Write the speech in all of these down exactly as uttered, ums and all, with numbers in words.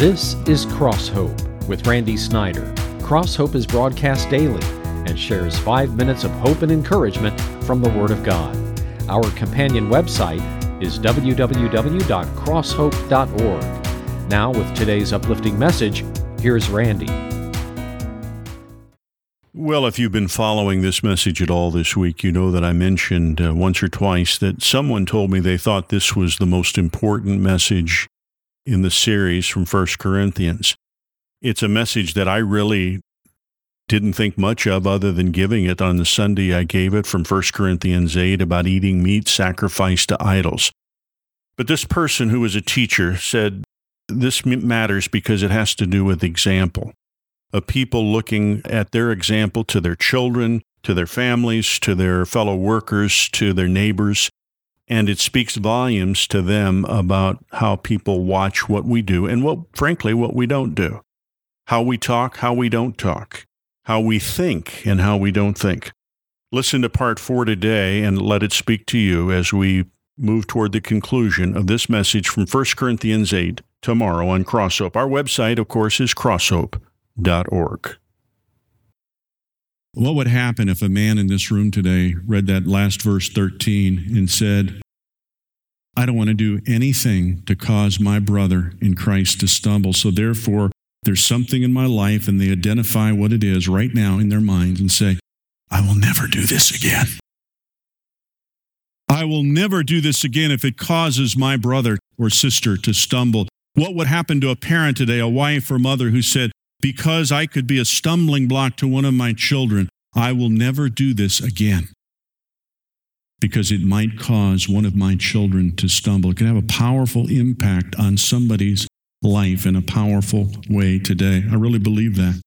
This is Cross Hope with Randy Snyder. Cross Hope is broadcast daily and shares five minutes of hope and encouragement from the Word of God. Our companion website is w w w dot cross hope dot org. Now, with today's uplifting message, here's Randy. Well, if you've been following this message at all this week, you know that I mentioned uh, once or twice that someone told me they thought this was the most important message in the series from First Corinthians. It's a message that I really didn't think much of other than giving it on the Sunday I gave it from First Corinthians eight about eating meat sacrificed to idols. But this person who was a teacher said this matters because it has to do with example. Of people looking at their example to their children, to their families, to their fellow workers, to their neighbors, and it speaks volumes to them about how people watch what we do and, what, frankly, what we don't do, how we talk, how we don't talk, how we think, and how we don't think. Listen to part four today and let it speak to you as we move toward the conclusion of this message from First Corinthians eight tomorrow on Cross Hope. Our website, of course, is cross hope dot org. What would happen if a man in this room today read that last verse thirteen and said, I don't want to do anything to cause my brother in Christ to stumble, so therefore there's something in my life, and they identify what it is right now in their minds and say, I will never do this again. I will never do this again if it causes my brother or sister to stumble. What would happen to a parent today, a wife or mother who said, because I could be a stumbling block to one of my children, I will never do this again because it might cause one of my children to stumble. It can have a powerful impact on somebody's life in a powerful way today. I really believe that.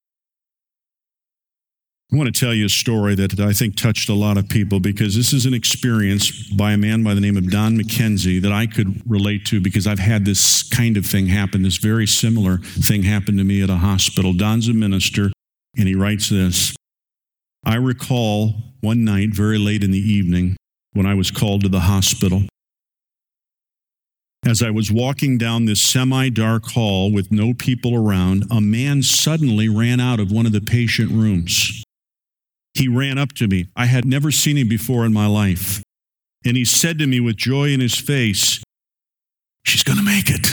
I want to tell you a story that I think touched a lot of people because this is an experience by a man by the name of Don McKenzie that I could relate to because I've had this kind of thing happen, this very similar thing happen to me at a hospital. Don's a minister, and he writes this. I recall one night very late in the evening when I was called to the hospital. As I was walking down this semi-dark hall with no people around, a man suddenly ran out of one of the patient rooms. He ran up to me. I had never seen him before in my life. And he said to me with joy in his face, she's going to make it.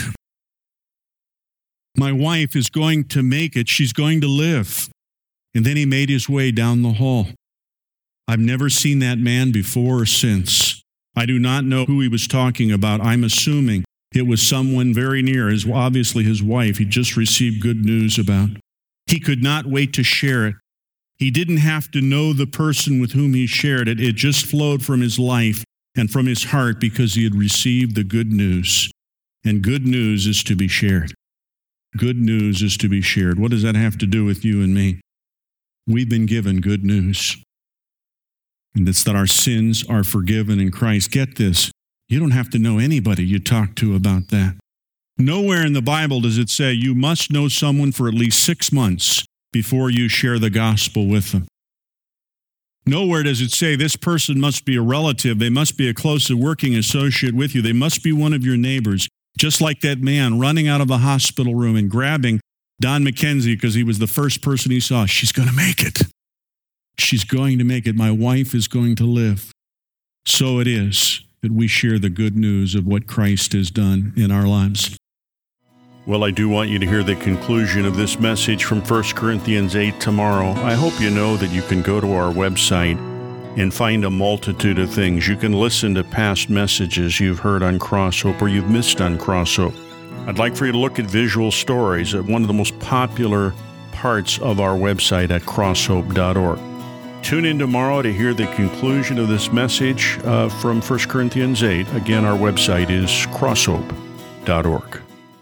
My wife is going to make it. She's going to live. And then he made his way down the hall. I've never seen that man before or since. I do not know who he was talking about. I'm assuming it was someone very near, his, obviously his wife he just received good news about. He could not wait to share it. He didn't have to know the person with whom he shared it. It just flowed from his life and from his heart because he had received the good news. And good news is to be shared. Good news is to be shared. What does that have to do with you and me? We've been given good news. And it's that our sins are forgiven in Christ. Get this. You don't have to know anybody you talk to about that. Nowhere in the Bible does it say you must know someone for at least six months before you share the gospel with them. Nowhere does it say this person must be a relative. They must be a close working associate with you. They must be one of your neighbors. Just like that man running out of the hospital room and grabbing Don McKenzie because he was the first person he saw. She's going to make it. She's going to make it. My wife is going to live. So it is that we share the good news of what Christ has done in our lives. Well, I do want you to hear the conclusion of this message from First Corinthians eight tomorrow. I hope you know that you can go to our website and find a multitude of things. You can listen to past messages you've heard on Cross Hope or you've missed on Cross Hope. I'd like for you to look at visual stories at one of the most popular parts of our website at cross hope dot org. Tune in tomorrow to hear the conclusion of this message uh, from First Corinthians eight. Again, our website is cross hope dot org.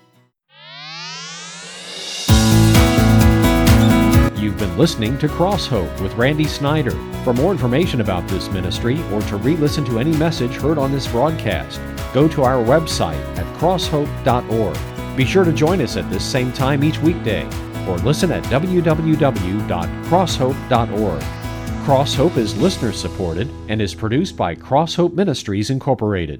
You've been listening to Cross Hope with Randy Snyder. For more information about this ministry or to re-listen to any message heard on this broadcast, go to our website at cross hope dot org. Be sure to join us at this same time each weekday or listen at w w w dot cross hope dot org. Cross Hope is listener-supported and is produced by Cross Hope Ministries, Incorporated.